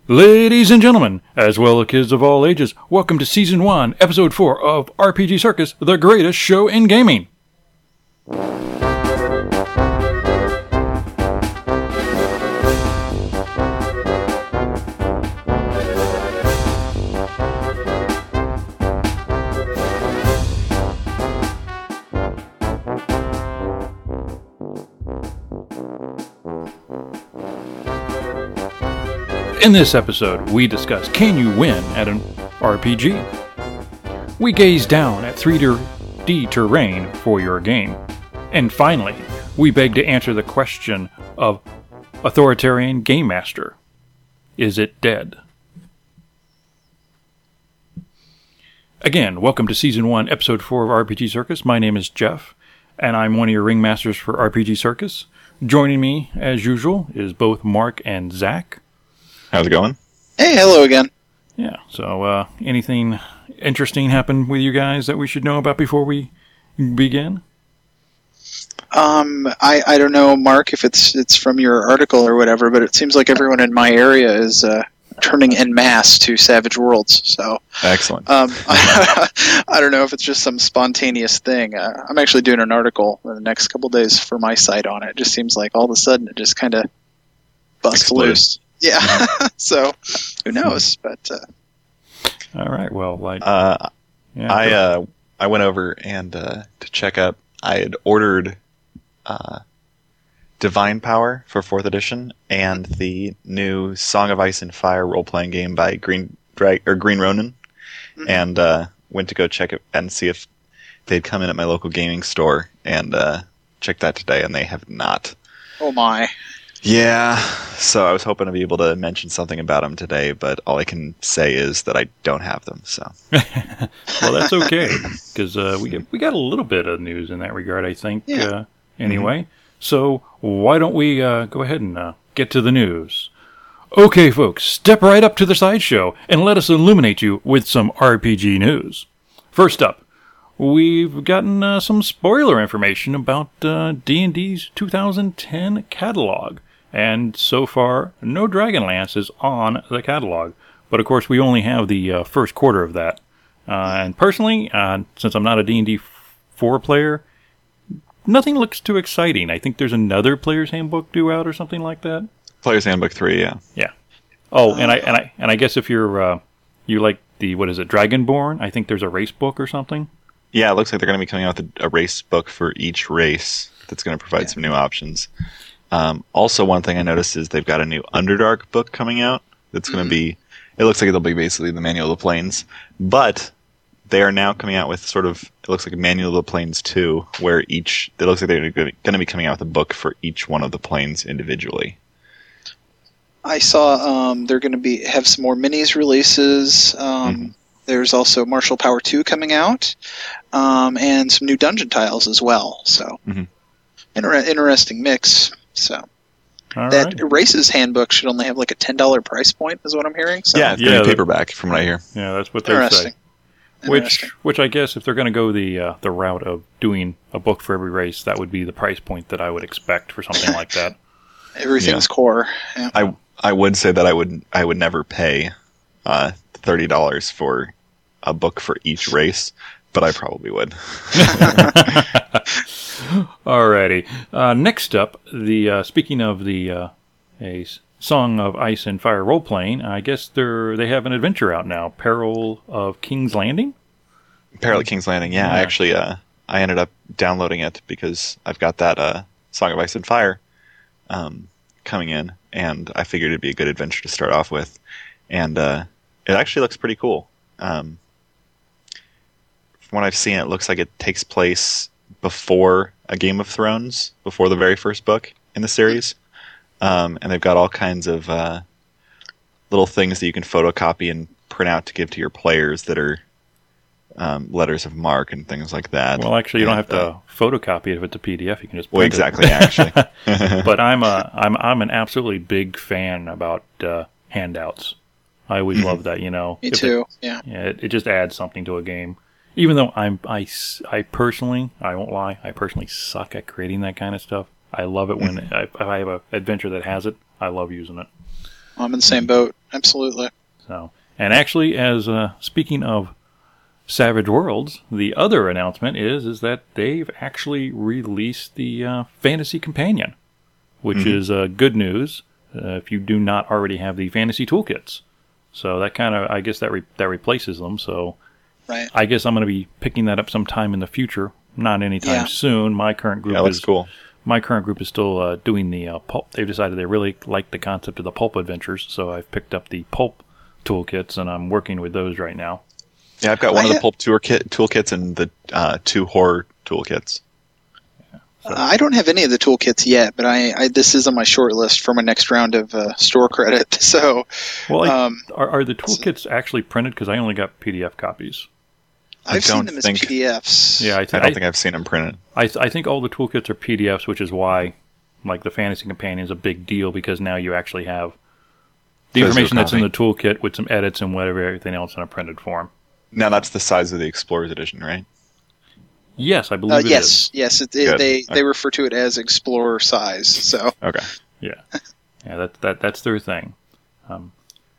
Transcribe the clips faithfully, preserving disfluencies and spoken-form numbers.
Ladies and gentlemen, as well as kids of all ages, welcome to Season one, Episode four of R P G Circus, the greatest show in gaming. In this episode, we discuss can you win at an R P G? We gaze down at three D terrain for your game. And finally, we beg to answer the question of authoritarian game master. Is it dead? Again, welcome to Season one, Episode four of R P G Circus. My name is Jeff, and I'm one of your ringmasters for R P G Circus. Joining me, as usual, is both Mark and Zach. How's it going? Hey, hello again. Yeah, so uh, anything interesting happened with you guys that we should know about before we begin? Um, I, I don't know, Mark, if it's it's from your article or whatever, but it seems like everyone in my area is uh, turning en masse to Savage Worlds. So excellent. Um, I, I don't know if it's just some spontaneous thing. Uh, I'm actually doing an article in the next couple days for my site on it. It just seems like all of a sudden it just kind of busts Explode. loose. Yeah, so who knows? But uh, all right, well, like uh, yeah, I uh, I went over and uh, to check up. I had ordered uh, Divine Power for fourth edition and the new Song of Ice and Fire role playing game by Green Drag or Green Ronin, mm-hmm. and uh, went to go check it and see if they'd come in at my local gaming store and uh, check that today, and they have not. Oh my. Yeah, so I was hoping to be able to mention something about them today, but all I can say is that I don't have them. So, well, that's okay because uh, we get, we got a little bit of news in that regard, I think. Yeah. Uh, anyway, mm-hmm. So why don't we uh, go ahead and uh, get to the news? Okay, folks, step right up to the sideshow and let us illuminate you with some R P G news. First up, we've gotten uh, some spoiler information about uh, D and D's two thousand ten catalog. And so far, no Dragonlance is on the catalog. But of course, we only have the uh, first quarter of that. Uh, and personally, uh, since I'm not a D and D four player, nothing looks too exciting. I think there's another Player's Handbook due out or something like that. Player's Handbook three, yeah. Yeah. Oh, and I and I and I guess if you're uh, you like the what is it, Dragonborn? I think there's a race book or something. Yeah, it looks like they're going to be coming out with a, a race book for each race that's going to provide yeah. some new options. Um, also, one thing I noticed is they've got a new Underdark book coming out that's going to be, it looks like it'll be basically the Manual of the Planes, but they are now coming out with sort of, it looks like a Manual of the Planes two, where each, it looks like they're going to be coming out with a book for each one of the planes individually. I saw um, they're going to be have some more minis releases. Um, mm-hmm. There's also Martial Power two coming out, um, and some new dungeon tiles as well. So, mm-hmm. Inter- interesting mix. So, All that right. Races handbook should only have like a ten dollars price point, is what I'm hearing. So. Yeah, it's yeah, yeah, paperback from what I hear. Yeah, that's what they Interesting. say. Which, which I guess if they're going to go the uh, the route of doing a book for every race, that would be the price point that I would expect for something like that. Everything's yeah. core. Yeah. I I would say that I would I would never pay uh, thirty dollars for a book for each race, but I probably would. Alrighty. Uh, next up, the uh, speaking of the uh, a Song of Ice and Fire role playing, I guess they're they have an adventure out now, Peril of King's Landing. Peril of King's Landing, yeah. yeah. I actually uh, I ended up downloading it because I've got that uh, Song of Ice and Fire um, coming in, and I figured it'd be a good adventure to start off with, and uh, it actually looks pretty cool. Um, from what I've seen, it looks like it takes place before a Game of Thrones, before the very first book in the series. Um, and they've got all kinds of uh, little things that you can photocopy and print out to give to your players that are um, letters of marque and things like that. Well, actually, you and, don't have to uh, photocopy it if it's a P D F. You can just print well, exactly, it. actually. But I'm a I'm I'm an absolutely big fan about uh, handouts. I always Mm-hmm. love that. You know, Me If too. It, yeah. Yeah, it, it just adds something to a game. Even though I'm I, s- I personally I won't lie I personally suck at creating that kind of stuff. I love it when I, if I have an adventure that has it. I love using it. I'm in the same boat. absolutely. So, and actually, as uh, speaking of Savage Worlds, the other announcement is is that they've actually released the uh, Fantasy Companion, which mm-hmm. is uh, good news uh, if you do not already have the Fantasy Toolkits. So that kind of, I guess that re- that replaces them. So right. I guess I'm going to be picking that up sometime in the future, not anytime yeah. soon. My current group yeah, looks is cool. My current group is still uh, doing the uh, pulp. They've decided they really like the concept of the pulp adventures, so I've picked up the pulp toolkits, and I'm working with those right now. Yeah, I've got one I of the ha- pulp toolkit toolkits and the uh, two horror toolkits. Yeah, so. uh, I don't have any of the toolkits yet, but I, I this is on my short list for my next round of uh, store credit. So, well, I, um, are, are the toolkits actually printed? Because I only got P D F copies. I've I seen them think, as P D Fs. Yeah, I, th- I don't I, think I've seen them printed. I, th- I think all the toolkits are P D Fs, which is why, like, the Fantasy Companion is a big deal, because now you actually have the information that's in the toolkit with some edits and whatever, everything else in a printed form. Now that's the size of the Explorers Edition, right? Yes, I believe Uh, it yes, is. yes, it, it, they Okay. they refer to it as Explorer size. So Okay. Yeah, yeah, that that that's their thing. Um,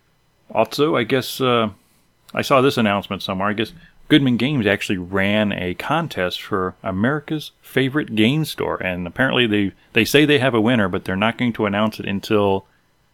also, I guess uh, I saw this announcement somewhere. I guess Goodman Games actually ran a contest for America's favorite game store, and apparently they they say they have a winner, but they're not going to announce it until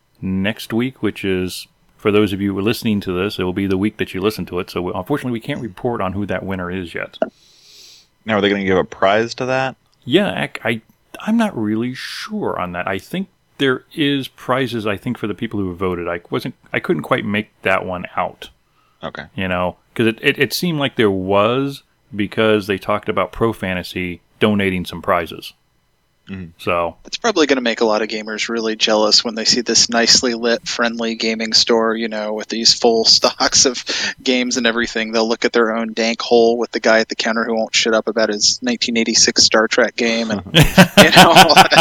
next week, which is, for those of you who are listening to this, it will be the week that you listen to it. So unfortunately, we can't report on who that winner is yet. Now, are they going to give a prize to that? Yeah, I, I I'm not really sure on that. I think there is prizes, I think, for the people who have voted. I wasn't, I couldn't quite make that one out. Okay. You know, because it, it, it seemed like there was, because they talked about Pro Fantasy donating some prizes. Mm-hmm. So it's probably going to make a lot of gamers really jealous when they see this nicely lit, friendly gaming store, you know, with these full stocks of games and everything. They'll look at their own dank hole with the guy at the counter who won't shut up about his nineteen eighty-six Star Trek game, and you know,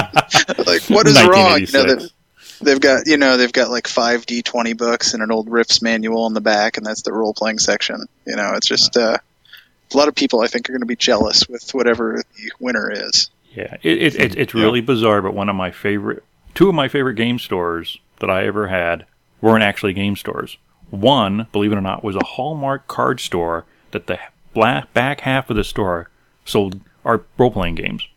like, what is wrong? You know, they've, they've got you know they've got like five D twenty books and an old Rifts manual in the back, and that's the role playing section. You know, it's just uh, a lot of people, I think, are going to be jealous with whatever the winner is. Yeah, it, it, it it's really yeah. bizarre, but one of my favorite, two of my favorite game stores that I ever had weren't actually game stores. One, believe it or not, was a Hallmark card store that the black, back half of the store sold our role-playing games.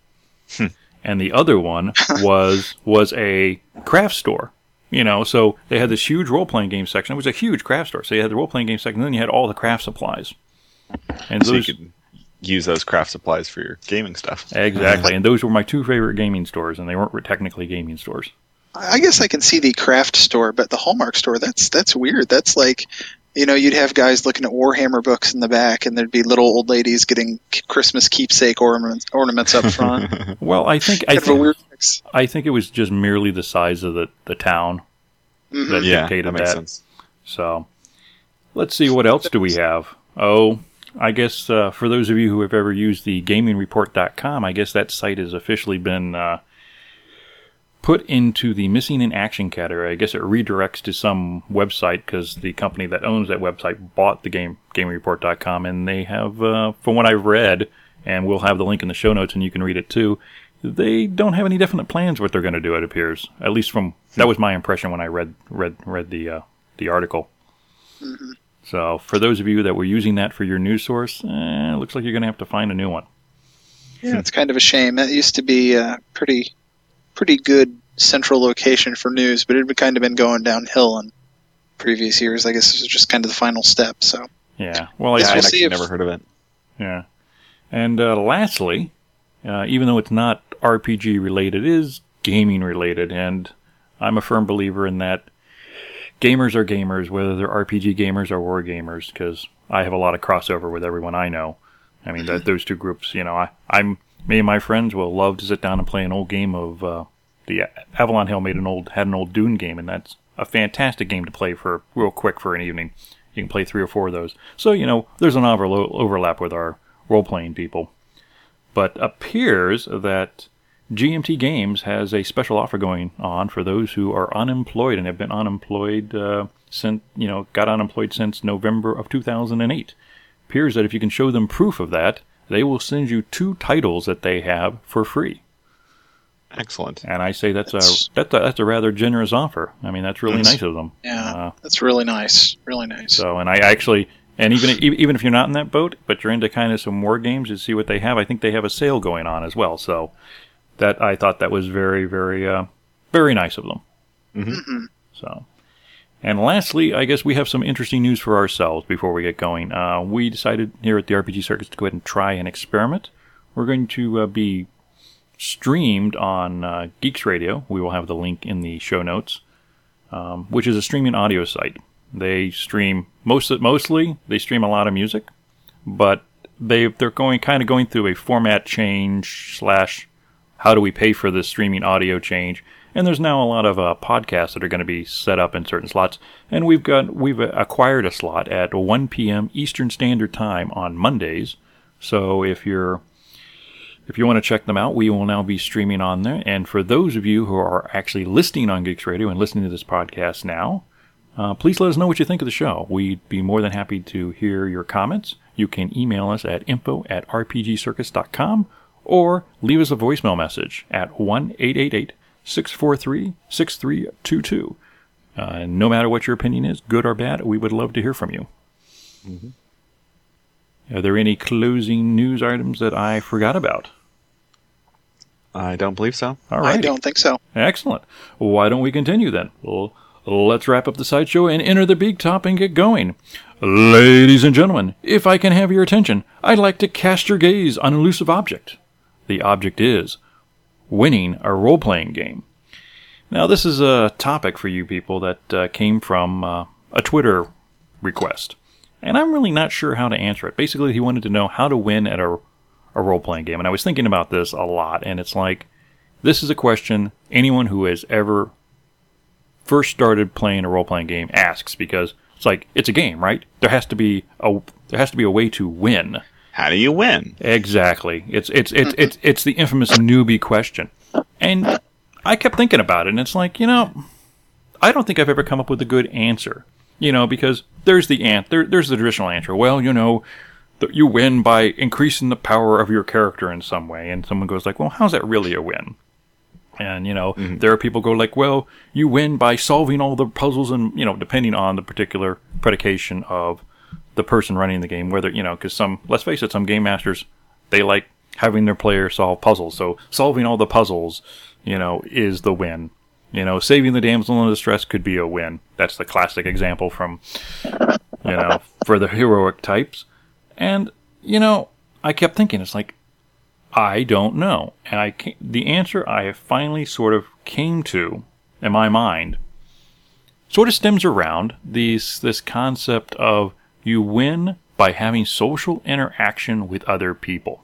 And the other one was was a craft store. You know, so they had this huge role-playing game section. It was a huge craft store. So you had the role-playing game section, and then you had all the craft supplies. And so those... you could use those craft supplies for your gaming stuff. Exactly, and those were my two favorite gaming stores, and they weren't technically gaming stores. I guess I can see the craft store, but the Hallmark store, that's that's weird. That's like, you know, you'd have guys looking at Warhammer books in the back, and there'd be little old ladies getting Christmas keepsake ornaments, ornaments up front. Well, I think I kind think, of a weird mix. I think it was just merely the size of the, the town mm-hmm. that yeah, dictated that makes that. sense. So, let's see, what else do we have? Oh, I guess uh, for those of you who have ever used the gaming report dot com, I guess that site has officially been uh, put into the missing in action category. I guess it redirects to some website because the company that owns that website bought the game gaming report dot com, and they have, uh, from what I've read, and we'll have the link in the show notes and you can read it too, they don't have any definite plans what they're going to do, it appears. At least from, that was my impression when I read read read the uh, the article. Mm-hmm. So, for those of you that were using that for your news source, eh, it looks like you're going to have to find a new one. Yeah, it's kind of a shame. That used to be a pretty, pretty good central location for news, but it had kind of been going downhill in previous years. I guess this was just kind of the final step. So, yeah, well, I yeah, just, I've never heard of it. Yeah, and uh, lastly, uh, even though it's not R P G related, it is gaming related, and I'm a firm believer in that. Gamers are gamers, whether they're R P G gamers or war gamers, because I have a lot of crossover with everyone I know. I mean, that, those two groups, you know, I, I'm me and my friends will love to sit down and play an old game of uh, the Avalon Hill made an old had an old Dune game, and that's a fantastic game to play for real quick for an evening. You can play three or four of those. So, you know, there's an overlo- overlap with our role-playing people. But appears that G M T Games has a special offer going on for those who are unemployed and have been unemployed uh, since, you know, got unemployed since November of two thousand eight. Appears that if you can show them proof of that, they will send you two titles that they have for free. Excellent. And I say that's, That's- a that's a, that's a rather generous offer. I mean, that's really That's- nice of them. Yeah, Uh, that's really nice. Really nice. So, and I actually, and even even if you're not in that boat, but you're into kind of some war games, to see what they have. I think they have a sale going on as well. So, that I thought that was very, very, uh, very nice of them. Mhm. So, and lastly, I guess we have some interesting news for ourselves before we get going. Uh, we decided here at the R P G Circus to go ahead and try an experiment. We're going to uh, be streamed on uh, Geeks Radio. We will have the link in the show notes, um, which is a streaming audio site. They stream most mostly they stream a lot of music, but they they're going kind of going through a format change slash how do we pay for this streaming audio change. And there's now a lot of uh, podcasts that are going to be set up in certain slots, and we've got we've acquired a slot at one p.m. Eastern Standard Time on Mondays. So if you're if you want to check them out, we will now be streaming on there. And for those of you who are actually listening on Geeks Radio and listening to this podcast now, uh, please let us know what you think of the show. We'd be more than happy to hear your comments. You can email us at info at rpgcircus dot com or leave us a voicemail message at one eight eight eight six four three six three two two. Uh, no matter what your opinion is, good or bad, we would love to hear from you. Mm-hmm. Are there any closing news items that I forgot about? I don't believe so. All right. I don't think so. Excellent. Why don't we continue then? Well, let's wrap up the sideshow and enter the big top and get going. Ladies and gentlemen, if I can have your attention, I'd like to cast your gaze on an elusive object. The object is winning a role-playing game. Now, this is a topic for you people that uh, came from uh, a Twitter request, and I'm really not sure how to answer it. Basically, he wanted to know how to win at a, a role-playing game, and I was thinking about this a lot, and it's like, this is a question anyone who has ever first started playing a role-playing game asks, because it's like, it's a game, right? There has to be a there has to be a way to win. How do you win? Exactly. It's it's it's it's it's the infamous newbie question. And I kept thinking about it, and it's like, you know, I don't think I've ever come up with a good answer. You know, because there's the ant there there's the traditional answer. Well, you know, th- you win by increasing the power of your character in some way. And someone goes like, well, how's that really a win? And, you know, mm-hmm. there are people go like, well, you win by solving all the puzzles and, you know, depending on the particular predication of the person running the game, whether, you know, because some, let's face it, some game masters, they like having their players solve puzzles. So solving all the puzzles, you know, is the win. You know, saving the damsel in distress could be a win. That's the classic example from, you know, for the heroic types. And, you know, I kept thinking, it's like, I don't know. And I came, the answer I finally sort of came to in my mind sort of stems around these this concept of you win by having social interaction with other people.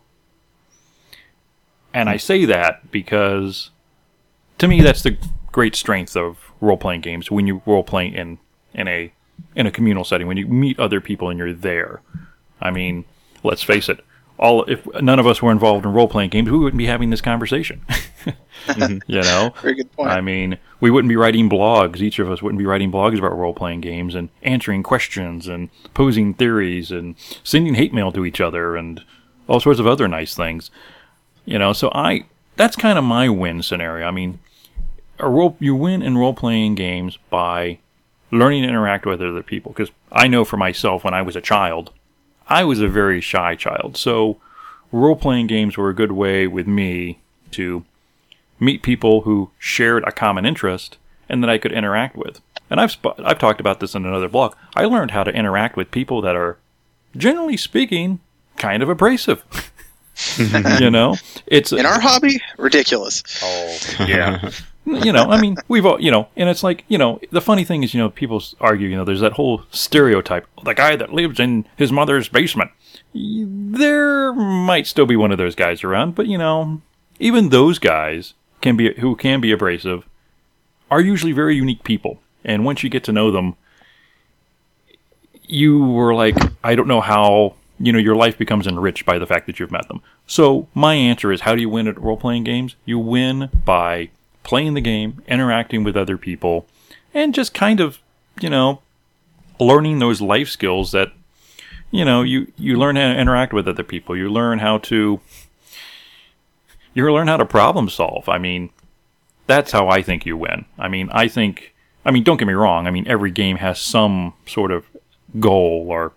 And I say that because, to me, that's the great strength of role-playing games. When you role-play in, in a in a communal setting, when you meet other people and you're there. I mean, let's face it. All if none of us were involved in role-playing games, we wouldn't be having this conversation. mm-hmm. You know? Very good point. I mean, we wouldn't be writing blogs. Each of us wouldn't be writing blogs about role-playing games and answering questions and posing theories and sending hate mail to each other and all sorts of other nice things. You know, so I that's kind of my win scenario. I mean, a role you win in role-playing games by learning to interact with other people. Because I know for myself, when I was a child, I was a very shy child. So role-playing games were a good way with me to meet people who shared a common interest and that I could interact with. And I've sp- I've talked about this in another blog. I learned how to interact with people that are, generally speaking, kind of abrasive. You know, it's in our hobby, ridiculous. Oh, yeah. You know, I mean, we've all, you know, and it's like, you know, the funny thing is, you know, people argue, you know, there's that whole stereotype, the guy that lives in his mother's basement. There might still be one of those guys around, but, you know, even those guys can be, who can be abrasive, are usually very unique people. And once you get to know them, you were like, I don't know how, you know, your life becomes enriched by the fact that you've met them. So my answer is, how do you win at role-playing games? You win by playing the game, interacting with other people, and just kind of, you know, learning those life skills that, you know, you, you learn how to interact with other people. You learn how to, you learn how to problem solve. I mean, that's how I think you win. I mean, I think, I mean, don't get me wrong. I mean, every game has some sort of goal or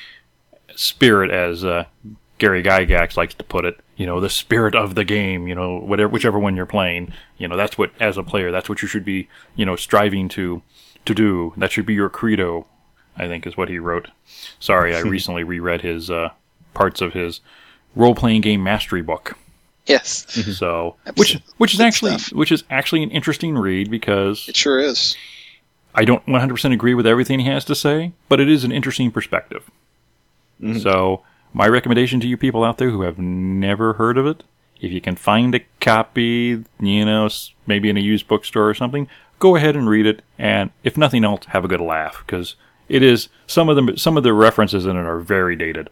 spirit, as uh, Gary Gygax likes to put it. You know, the spirit of the game. You know, whatever, whichever one you're playing. You know, that's what, as a player, that's what you should be. You know, striving to to do. That should be your credo, I think, is what he wrote. Sorry, I recently reread his uh, parts of his role-playing game mastery book. Yes. So, which which is Good actually stuff. which is actually an interesting read, because It sure is. I don't one hundred percent agree with everything he has to say, but it is an interesting perspective. So, my recommendation to you people out there who have never heard of it, if you can find a copy, you know, s- maybe in a used bookstore or something, go ahead and read it, and if nothing else, have a good laugh, because it is some of the some of the references in it are very dated.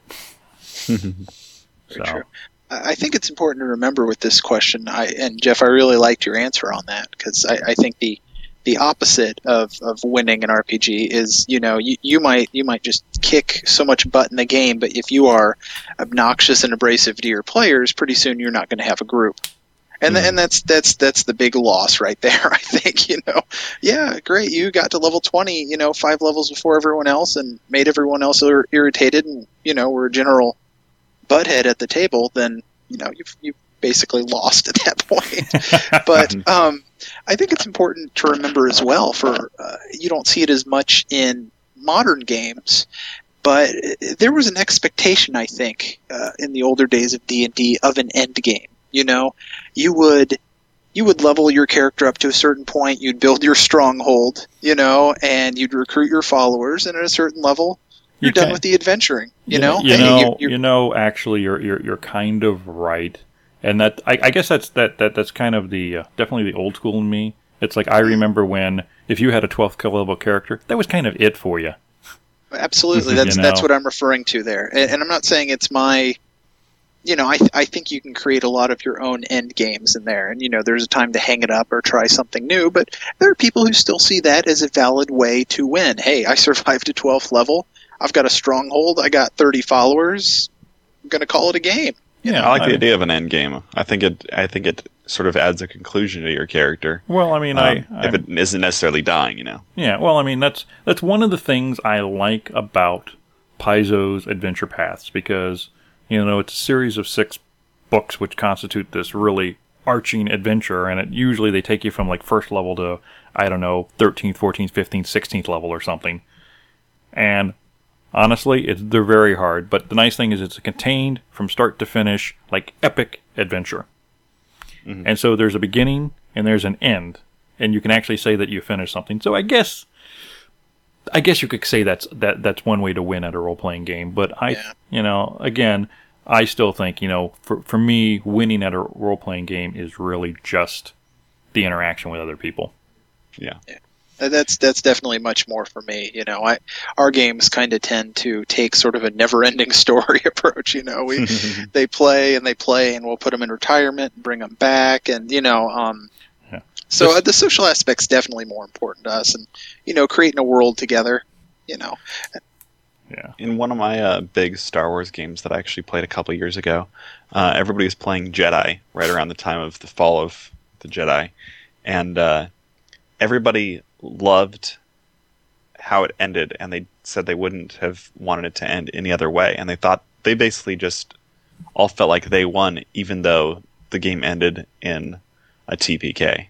Very So, true. I I think it's important to remember with this question, I, and Jeff, I really liked your answer on that, because I, I think the the opposite of, of winning an R P G is, you know, you, you might you might just kick so much butt in the game, but if you are obnoxious and abrasive to your players, pretty soon you're not going to have a group. And th- and that's that's that's the big loss right there, I think, you know. Yeah, great, you got to level twenty, you know, five levels before everyone else and made everyone else ir- irritated and, you know, were a general butthead at the table, then, you know, you've, you've basically lost at that point. But um, I think it's important to remember as well, for uh, you don't see it as much in modern games, but there was an expectation, I think, uh, in the older days of D and D of an end game. You know, you would you would level your character up to a certain point, you'd build your stronghold, you know, and you'd recruit your followers, and at a certain level, you're You done can't- with the adventuring. You, know, you Hey, know, you- you're- you know. Actually, you're you're you're kind of right, and that I, I guess that's that, that that's kind of the uh, definitely the old school in me. It's like I remember when if you had a twelfth level character, that was kind of it for you. Absolutely, that's You that's know. what I'm referring to there, and, and I'm not saying it's my, you know, I th- I think you can create a lot of your own end games in there, and you know, there's a time to hang it up or try something new, but there are people who still see that as a valid way to win. Hey, I survived to twelfth level, I've got a stronghold, I got thirty followers, I'm going to call it a game. Yeah, I like the idea of an end game. I think it. I think it sort of adds a conclusion to your character. Well, I mean, Um, I, if I'm- it isn't necessarily dying, you know. yeah. Well, I mean, that's that's one of the things I like about Paizo's Adventure Paths, because you know it's a series of six books which constitute this really arching adventure, and it usually they take you from like first level to I don't know thirteenth, fourteenth, fifteenth, sixteenth level or something, and honestly, it's they're very hard. But the nice thing is it's a contained from start to finish, like epic adventure. And so there's a beginning and there's an end, and you can actually say that you finished something. So I guess, I guess you could say that's that that's one way to win at a role playing game. But I, Yeah. you know, again, I still think you know, for for me, winning at a role playing game is really just the interaction with other people. Yeah. Uh, That's that's definitely much more for me. You know, I our games kind of tend to take sort of a never-ending story approach. You know, we they play and they play, and we'll put them in retirement and bring them back, and you know, um, Yeah. so This- uh, the social aspect's definitely more important to us, and you know, creating a world together. You know, Yeah. In one of my uh, big Star Wars games that I actually played a couple years ago, uh, everybody was playing Jedi right around the time of the fall of the Jedi, and uh, everybody loved how it ended, and they said they wouldn't have wanted it to end any other way, and they thought they basically just all felt like they won, even though the game ended in a T P K.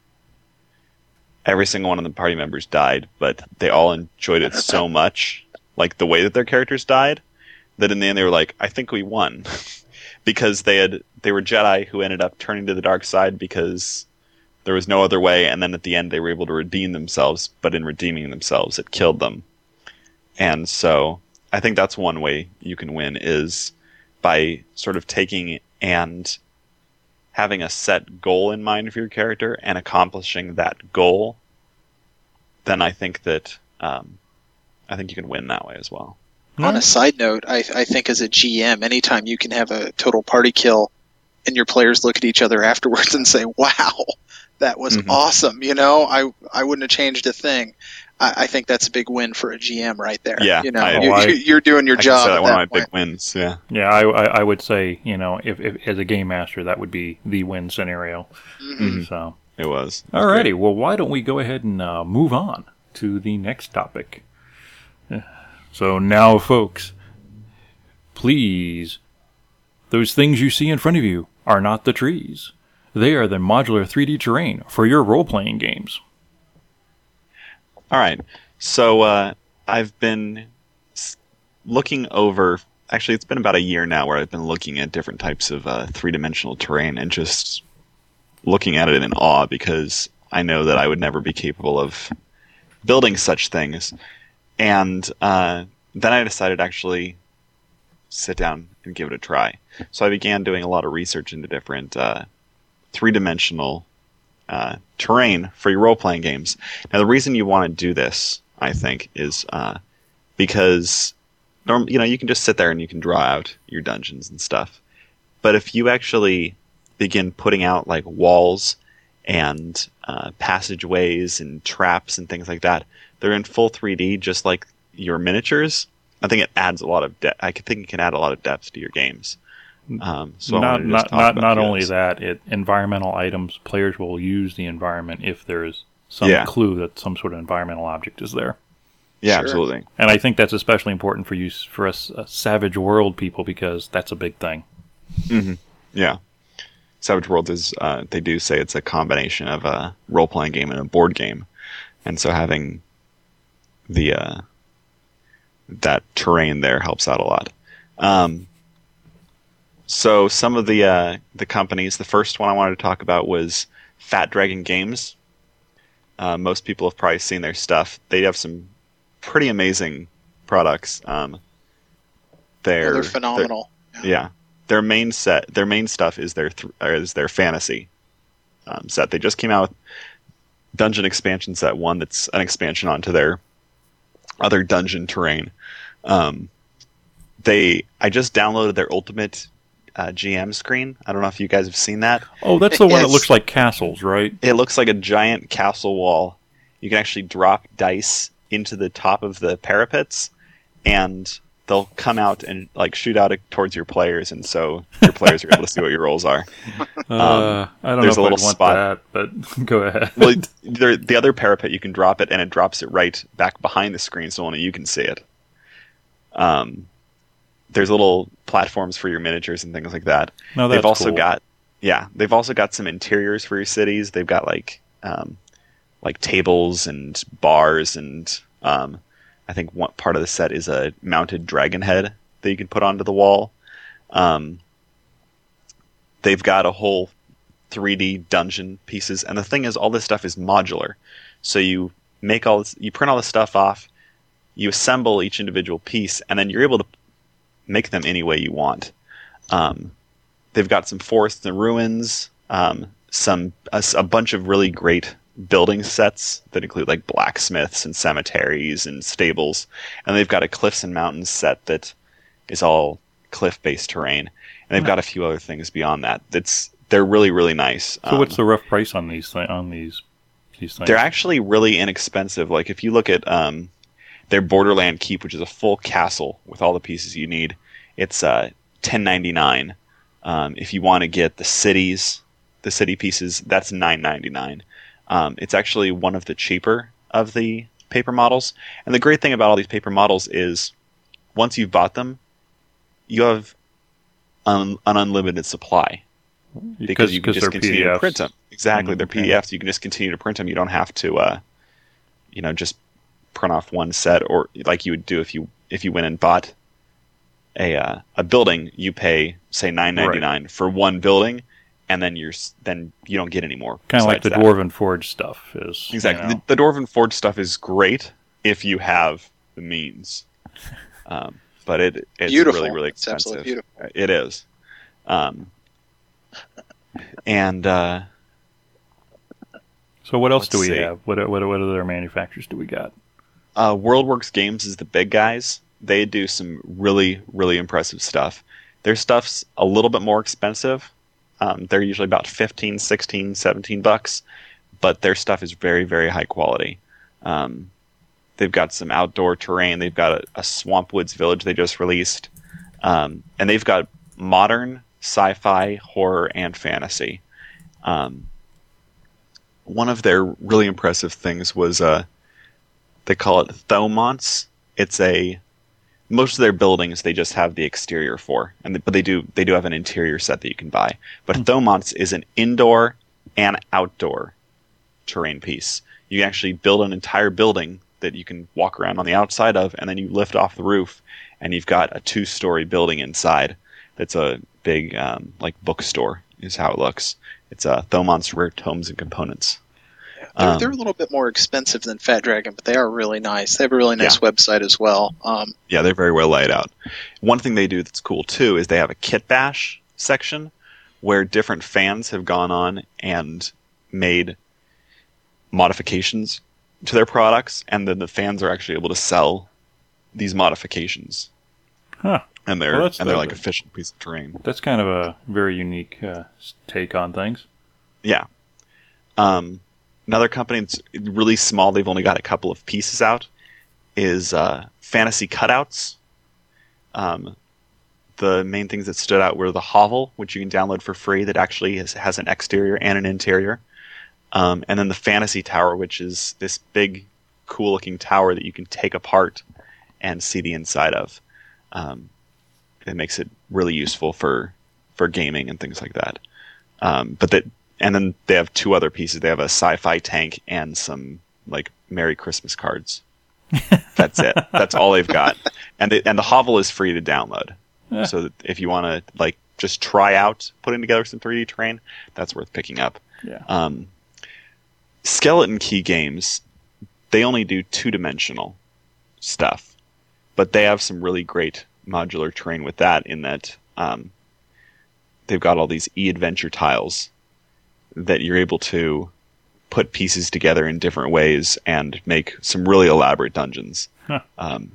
Every single one of the party members died, but they all enjoyed it so much, like the way that their characters died, that in the end they were like, I think we won. Because they had they were Jedi who ended up turning to the dark side because there was no other way, and then at the end they were able to redeem themselves, but in redeeming themselves it killed them. And so I think that's one way you can win, is by sort of taking and having a set goal in mind for your character and accomplishing that goal. Then I think that um, I think you can win that way as well. on a side note, I I think as a G M, anytime you can have a total party kill, and your players look at each other afterwards and say, "Wow, that was Mhm. awesome," you know, I I wouldn't have changed a thing. I, I think that's a big win for a G M right there. Yeah, you know, I- you, I- you're doing your I job. consider at that one of that my point. big wins. Yeah. Yeah, I, I, I would say, you know, if, if as a game master, that would be the win scenario. Mhm. So, It was. It was Alrighty, great. well, why don't we go ahead and uh, move on to the next topic? So now, folks, please, those things you see in front of you are not the trees. They are the modular three D terrain for your role-playing games. All right. So uh, I've been s- looking over. Actually, it's been about a year now where I've been looking at different types of uh, three-dimensional terrain and just looking at it in awe because I know that I would never be capable of building such things. And uh, then I decided to actually sit down and give it a try. So I began doing a lot of research into different uh, three-dimensional uh, terrain for your role-playing games. Now, the reason you want to do this, I think, is uh, because norm- you know you can just sit there and you can draw out your dungeons and stuff. But if you actually begin putting out like walls and uh, passageways and traps and things like that, they're in full three D, just like your miniatures. I think it adds a lot of depth. I think it can add a lot of depth to your games. Um, so I not wanted to just not talk not, about not those. only that, it environmental items, players will use the environment if there's some Yeah. clue that some sort of environmental object is there. Yeah, Sure. absolutely. And I think that's especially important for you, for us uh, Savage World people, because that's a big thing. hmm Yeah. Savage World is, uh, they do say it's a combination of a role-playing game and a board game. And so having the, uh, that terrain there helps out a lot. Um, so some of the, uh, the companies, the first one I wanted to talk about was Fat Dragon Games. Uh, most people have probably seen their stuff. They have some pretty amazing products. Um, they're, Oh, they're phenomenal. yeah, their main set, their main stuff is their th- or is their fantasy um, set. They just came out with Dungeon Expansion Set One. That's an expansion onto their other dungeon terrain. Um, they, I just downloaded their Ultimate uh, G M screen. I don't know if you guys have seen that. Oh, that's the one that Yes. looks like castles, right? It looks like a giant castle wall. You can actually drop dice into the top of the parapets, and they'll come out and like shoot out towards your players, and so your players are able to see what your rolls are. Uh, I don't know there's if a I little want spot. that, but go ahead. Well, there, the other parapet you can drop it, and it drops it right back behind the screen, so only you can see it. Um, there's little platforms for your miniatures and things like that. No, that's they've also cool. got, yeah, they've also got some interiors for your cities. They've got like, um, like tables and bars, and um, I think one part of the set is a mounted dragon head that you can put onto the wall. Um, they've got a whole three D dungeon pieces, and the thing is, all this stuff is modular. So you make all this, you print all this stuff off, you assemble each individual piece, and then you're able to make them any way you want. Um, they've got some forests and ruins, um, some a, a bunch of really great building sets that include like blacksmiths and cemeteries and stables, and they've got a cliffs and mountains set that is all cliff-based terrain, and they've got a few other things beyond that. That's they're really really nice. So, what's the rough price on these thi- on these these things? They're actually really inexpensive. Like if you look at um, their Borderland Keep, which is a full castle with all the pieces you need, it's uh, ten ninety-nine. Um, if you want to get the cities, the city pieces, that's nine ninety-nine. Um, it's actually one of the cheaper of the paper models. And the great thing about all these paper models is once you've bought them, you have un- an unlimited supply. Because you can just they're continue P D Fs. to print them. Exactly, Mm, they're okay. P D Fs. You can just continue to print them. You don't have to, uh, you know, just print off one set, or like you would do if you if you went and bought a uh, a building. You pay say nine ninety nine for one building, and then you're s- then you don't get any more. Kind of like the besides that. Dwarven Forge stuff is. Exactly, You know. the, the Dwarven Forge stuff is great if you have the means, um, but it it's Beautiful. really really It's expensive. absolutely beautiful. It is. Um, and uh, So what else do Let's we see. have? What what what other manufacturers do we got? uh, WorldWorks Games is the big guys. They do some really really impressive stuff. Their stuff's a little bit more expensive. Um, they're usually about fifteen, sixteen, seventeen bucks, but their stuff is very very high quality. Um, they've got some outdoor terrain. They've got a, a Swamp Woods Village they just released, um, and they've got modern sci-fi, horror, and fantasy. Um, one of their really impressive things was uh, they call it Thaumonts. It's a most of their buildings they just have the exterior for, and they, but they do they do have an interior set that you can buy. But mm. Thaumonts is an indoor and outdoor terrain piece. You can actually build an entire building that you can walk around on the outside of, and then you lift off the roof, and you've got a two-story building inside. That's a big um, like bookstore is how it looks. It's uh, Thaumont's Rare Tomes and Components. They're, Um, they're a little bit more expensive than Fat Dragon, but they are really nice. They have a really nice Yeah. website as well. Um, Yeah, they're very well laid out. One thing they do that's cool too is they have a kit bash section where different fans have gone on and made modifications to their products, and then the fans are actually able to sell these modifications. Huh. And they're Well, that's and they're the- like official piece of terrain. That's kind of a very unique uh, take on things. Yeah. Um, another company that's really small, they've only got a couple of pieces out, is uh, Fantasy Cutouts. Um, the main things that stood out were the Hovel, which you can download for free, that actually has, has an exterior and an interior. Um, and then the Fantasy Tower, which is this big, cool-looking tower that you can take apart and see the inside of. Um, it makes it really useful for for gaming and things like that. Um, but that, and then they have two other pieces. They have a sci-fi tank and some like Merry Christmas cards. That's it. That's all they've got. And the, and the Hovel is free to download. Yeah. So that if you want to like just try out putting together some three D terrain, that's worth picking up. Yeah. Um, Skeleton Key Games, they only do two-dimensional stuff, but they have some really great modular terrain with that in that um, they've got all these e-adventure tiles that you're able to put pieces together in different ways and make some really elaborate dungeons. Huh. Um,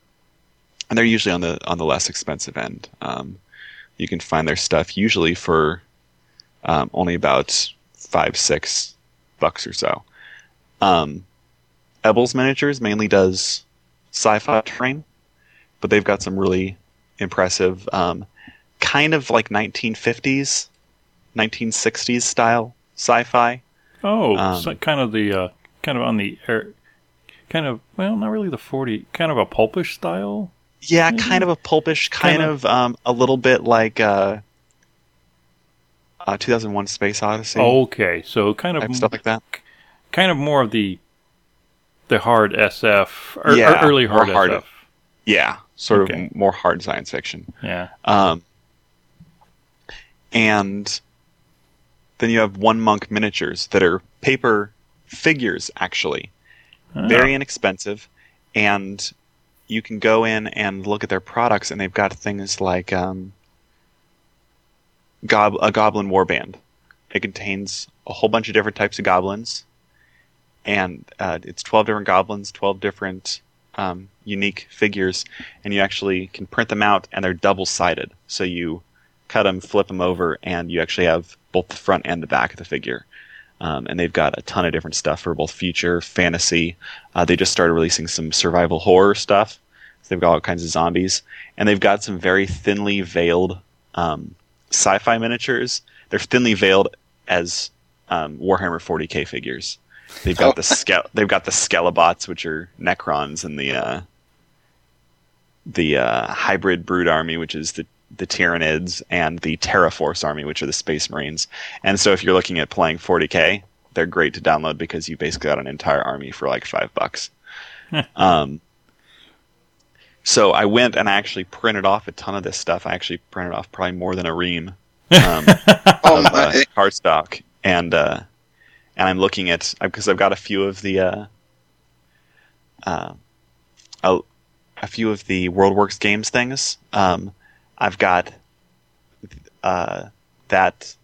and they're usually on the on the less expensive end. Um, you can find their stuff usually for um, only about five, six bucks or so. Um, Ebel's Miniatures mainly does sci-fi terrain, but they've got some really impressive, um, kind of like nineteen fifties, nineteen sixties style sci-fi. Oh, Um, so kind of the uh, kind of on the air, kind of well, not really the forty, kind of a pulpish style. Yeah, Maybe? kind of a pulpish, kind Kinda- of um, a little bit like uh, uh, two thousand one Space Odyssey. Okay, so kind of type stuff like that. kind of more of the the hard S F, or, Yeah, or early hard, more hard- S F. Yeah, sort Okay. of more hard science fiction. Yeah. Um, and then you have One Monk Miniatures that are paper figures, actually. Ah. Very inexpensive. And you can go in and look at their products, and they've got things like um, gob- a Goblin Warband. It contains a whole bunch of different types of goblins. And uh, it's twelve different goblins, twelve different um, unique figures, and you actually can print them out, and they're double-sided. So you cut them, flip them over, and you actually have both the front and the back of the figure. Um, and they've got a ton of different stuff for both future, fantasy. Uh, they just started releasing some survival horror stuff. So they've got all kinds of zombies. And they've got some very thinly veiled um, sci-fi miniatures. They're thinly veiled as um, Warhammer forty K figures. They've got Oh. the ske- they've got the Skelebots, which are Necrons, and the uh, the uh, hybrid Brood Army, which is the the Tyranids, and the Terraforce Army, which are the Space Marines. And so if you're looking at playing forty K, they're great to download because you basically got an entire army for like five bucks. um, so I went and I actually printed off a ton of this stuff. I actually printed off probably more than a ream um, oh of uh, my! cardstock, and uh, and I'm looking at because I've got a few of the uh, uh, a, a few of the WorldWorks games things. Um, I've got uh, that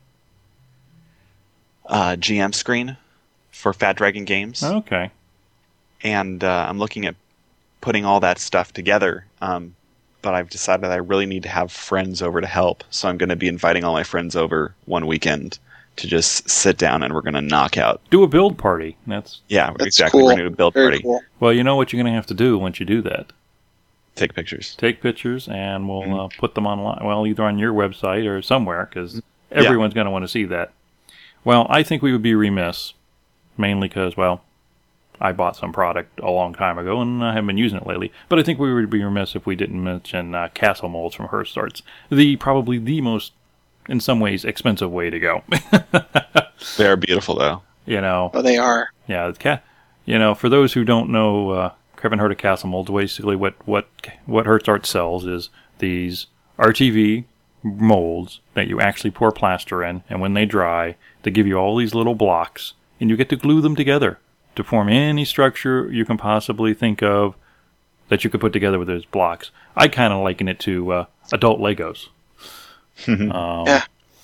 uh, G M screen for Fat Dragon Games, Okay. and uh, I'm looking at putting all that stuff together. Um, but I've decided that I really need to have friends over to help, so I'm going to be inviting all my friends over one weekend to just sit down and we're going to knock out. Do a build party. That's Yeah, That's exactly. cool. We're going to do a build Very party. cool. well, you know what you're going to have to do once you do that. Take pictures. Take pictures, and we'll Mhm. uh, put them online. Well, either on your website or somewhere, because everyone's going to want to see that. Well, I think we would be remiss mainly because, well, I bought some product a long time ago, and I haven't been using it lately. But I think we would be remiss if we didn't mention uh, Castle molds from Hearst Arts. The probably the most, in some ways, expensive way to go. They are beautiful, though. You know. Oh, they are. Yeah, the ca- You know, for those who don't know, uh, haven't heard of Castle molds. Basically, what what what Hearst Arts sells is these R T V molds that you actually pour plaster in, and when they dry, they give you all these little blocks, and you get to glue them together to form any structure you can possibly think of that you could put together with those blocks. I kind of liken it to uh, adult Legos. um, yeah.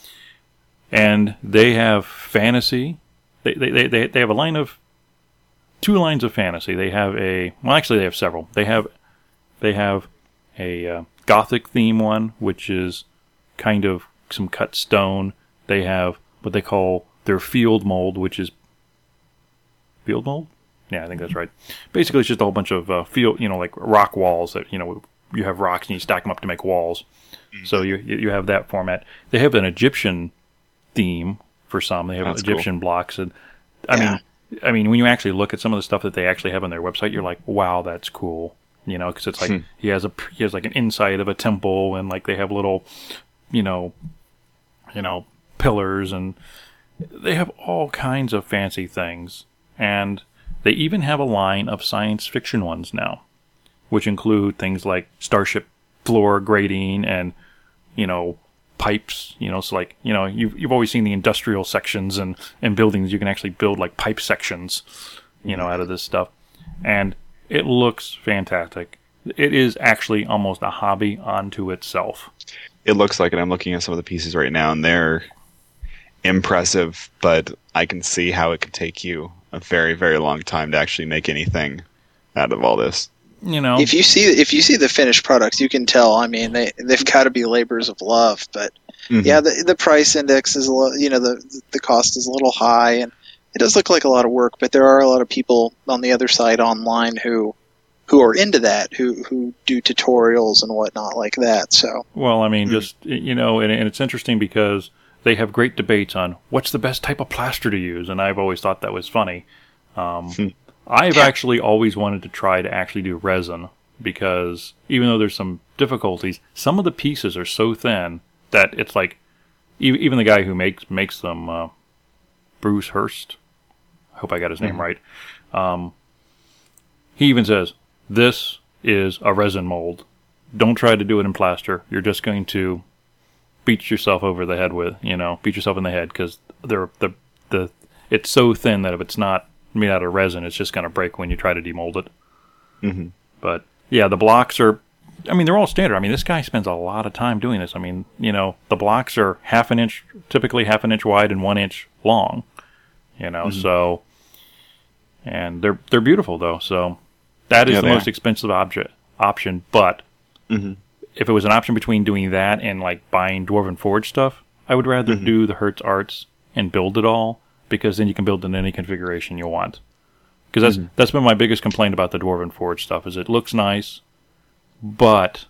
And they have fantasy. They, they they they have a line of two lines of fantasy. They have a well, actually they have several. They have they have a uh, Gothic theme one, which is kind of some cut stone. They have what they call their field mold, which is field mold. Yeah, I think that's right. Basically, it's just a whole bunch of uh, field, you know, like rock walls that you know you have rocks and you stack them up to make walls. Mm-hmm. So you you have that format. They have an Egyptian theme for some. They have That's Egyptian cool. blocks, and I Yeah. mean, I mean, when you actually look at some of the stuff that they actually have on their website, you're like, wow, that's cool. You know, because it's like Hmm. he has a he has like an inside of a temple, and like they have little, you know, you know, pillars, and they have all kinds of fancy things, and they even have a line of science fiction ones now, which include things like starship floor grading and, you know, pipes. You know, so like, you know, you've you've always seen the industrial sections and and buildings. You can actually build like pipe sections, you know, out of this stuff, and it looks fantastic. It is actually almost a hobby unto itself. It looks like it. I'm looking at some of the pieces right now, and they're impressive, but I can see how it could take you a very, very long time to actually make anything out of all this. You know, If you see if you see the finished products, you can tell. I mean, they they've got to be labors of love. But Mhm. yeah, the the price index is a little, you know, the the cost is a little high, and it does look like a lot of work. But there are a lot of people on the other side online who who are into that, who who do tutorials and whatnot like that. So well, I mean, just, you know, and, and it's interesting because they have great debates on what's the best type of plaster to use, and I've always thought that was funny. Um, I've actually always wanted to try to actually do resin, because even though there's some difficulties, some of the pieces are so thin that it's like, e- even the guy who makes makes them, uh, Bruce Hurst, I hope I got his name right, um, he even says, this is a resin mold. Don't try to do it in plaster. You're just going to beat yourself over the head with, you know, beat yourself in the head, because they're the the it's so thin that if it's not made out of resin, it's just going to break when you try to demold it. Mm-hmm. But yeah, the blocks are, I mean, they're all standard. I mean, this guy spends a lot of time doing this. I mean, you know, the blocks are half an inch, typically half an inch wide and one inch long. You know, Mm-hmm. so, and they're they're beautiful though. So that is Yeah, the they most are. expensive object option. But Mhm. if it was an option between doing that and like buying Dwarven Forge stuff, I would rather Mhm. do the Hertz Arts and build it all, because then you can build in any configuration you want. Because that's Mhm. that's been my biggest complaint about the Dwarven Forge stuff, is it looks nice, but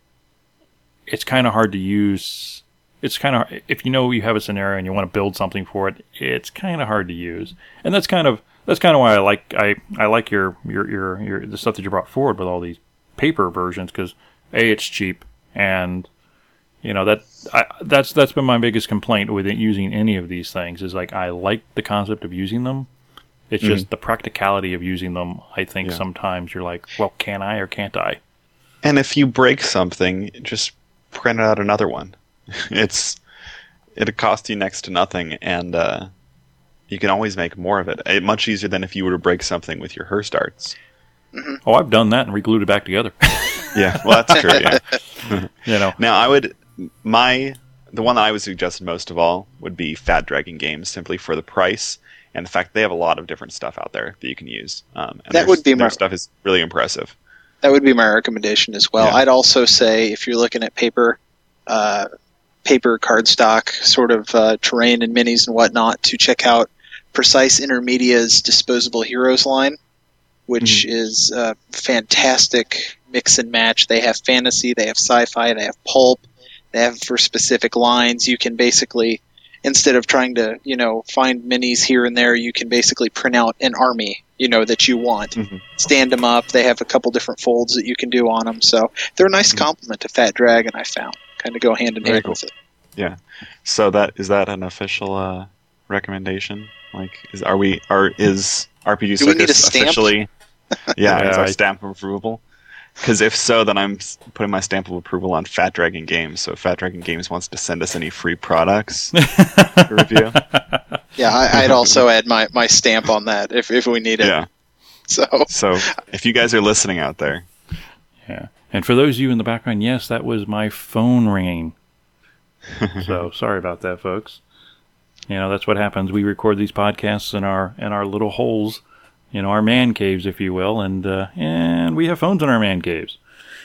it's kind of hard to use. It's kind of, if you know you have a scenario and you want to build something for it, it's kind of hard to use. And that's kind of that's kind of why I like I, I like your, your your your the stuff that you brought forward with all these paper versions, because A, it's cheap, and you know that I, that's that's been my biggest complaint with it, using any of these things, is like I like the concept of using them. It's just the practicality of using them. I think Yeah. sometimes you're like, well, can I or can't I? And if you break something, just print out another one. It's it'll cost you next to nothing, and uh, you can always make more of it. It much easier than if you were to break something with your Hearst Arts. Oh, I've done that and re-glued it back together. Yeah, well, that's true. Yeah. You know, Now, I would my the one that I would suggest most of all would be Fat Dragon Games, simply for the price and the fact that they have a lot of different stuff out there that you can use. Um, and That their- would be their my- stuff is really impressive. that would be my recommendation as well. Yeah. I'd also say, if you're looking at paper, uh, paper cardstock sort of uh, terrain and minis and whatnot, to check out Precise Intermedia's Disposable Heroes line, which is a fantastic mix and match. They have fantasy, they have sci-fi, they have pulp, they have for specific lines. You can basically, instead of trying to, you know, find minis here and there, you can basically print out an army, you know, that you want. Mm-hmm. Stand them up. They have a couple different folds that you can do on them. So they're a nice Mm-hmm. complement to Fat Dragon, I found. Kind of go hand in Very hand cool. with it. Yeah. So that is that an official uh, recommendation? Like, is are we are is R P G Do we need a Circus stamp? officially? Yeah, Yeah, is our I- stamp of approval? Because if so, then I'm s- putting my stamp of approval on Fat Dragon Games. So if Fat Dragon Games wants to send us any free products to review, Yeah, I, I'd also add my, my stamp on that if, if we need it. yeah. So So if you guys are listening out there, Yeah. And for those of you in the background, yes, that was my phone ringing. So sorry about that, folks. You know, that's what happens. We record these podcasts in our in our little holes, you know, our man caves, if you will, and uh, and we have phones in our man caves.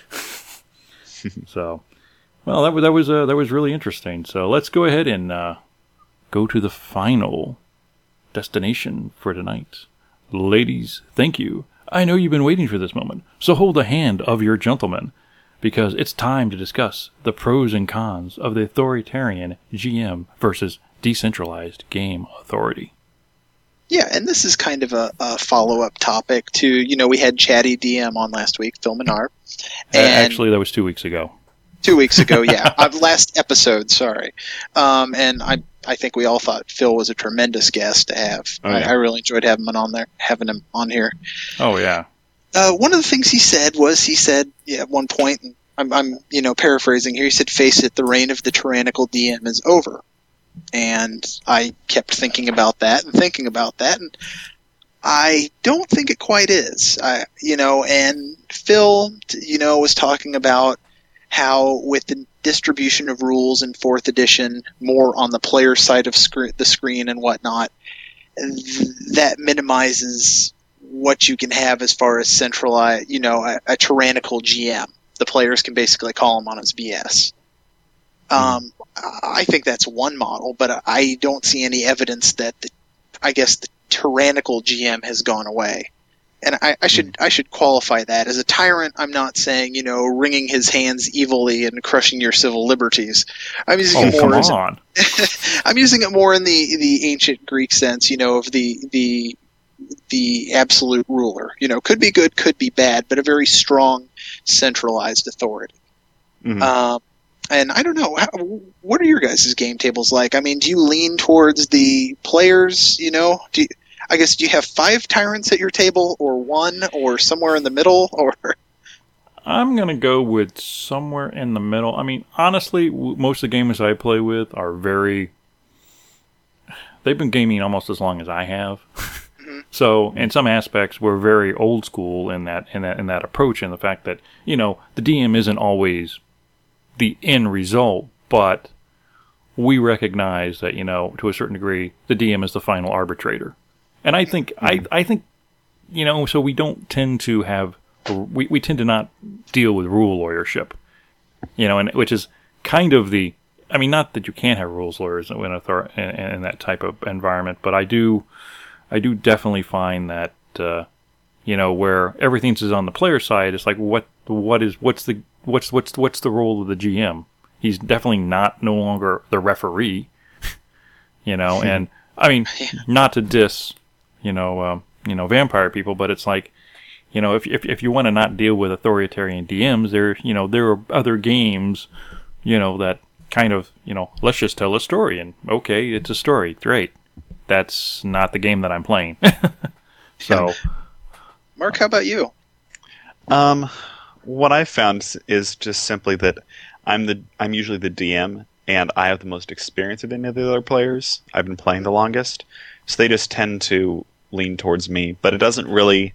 So, well, that was that was uh, that was really interesting. So let's go ahead and uh, go to the final destination for tonight. Ladies, thank you. I know you've been waiting for this moment, so hold the hand of your gentleman, because it's time to discuss the pros and cons of the authoritarian G M versus decentralized game authority. yeah, and this is kind of a, a follow-up topic to, you know, we had Chatty D M on last week, Phil Menard. Uh, Actually, that was two weeks ago. Two weeks ago, yeah. uh, last episode, sorry. Um, and I I think we all thought Phil was a tremendous guest to have. Oh, yeah. I, I really enjoyed having him on there, having him on here. Oh, yeah. Uh, one of the things he said was, he said, yeah, at one point, and I'm, I'm, you know, paraphrasing here, he said, "Face it, the reign of the tyrannical D M is over." And I kept thinking about that and thinking about that, and I don't think it quite is. I, you know, and Phil, you know, was talking about how with the distribution of rules in fourth edition, more on the player side of scre- the screen and whatnot, th- that minimizes what you can have as far as centralized, you know, a, a tyrannical G M. The players can basically call him on his B S. Um, I think that's one model, but I don't see any evidence that the, I guess the tyrannical G M has gone away. And I, I should I should qualify that. As a tyrant, I'm not saying, you know, wringing his hands evilly and crushing your civil liberties. I'm using Oh, it come more as on. I'm using it more in the, the ancient Greek sense, you know, of the the the absolute ruler. You know, could be good, could be bad, but a very strong, centralized authority. Mhm. Um, and I don't know, how, what are your guys' game tables like? I mean, do you lean towards the players? You know, do you, I guess do you have five tyrants at your table, or one, or somewhere in the middle, or? I'm going to go with somewhere in the middle. I mean, honestly, w- most of the gamers I play with are very... They've been gaming almost as long as I have. Mhm. So, in some aspects, we're very old school in that, in that in that approach, and the fact that, you know, the D M isn't always the end result, but we recognize that, you know, to a certain degree, the D M is the final arbitrator. And I think, I, I think, you know, so we don't tend to have, we, we tend to not deal with rule lawyership, you know, and which is kind of the, I mean, not that you can't have rules lawyers in, author- in, in that type of environment, but I do, I do definitely find that, uh, you know, where everything's is on the player side, it's like, what, what is, what's the, what's, what's, what's the role of the G M? He's definitely not no longer the referee, you know, and I mean, not to diss, you know, um, you know, vampire people, but it's like, you know, if if if you want to not deal with authoritarian D Ms, there, you know, there are other games, you know, that kind of, you know, let's just tell a story, and okay, it's a story, great. That's not the game that I'm playing. So, Mark, how about you? Um, what I found is just simply that I'm the I'm usually the D M, and I have the most experience of any of the other players. I've been playing the longest, so they just tend to lean towards me. But it doesn't really.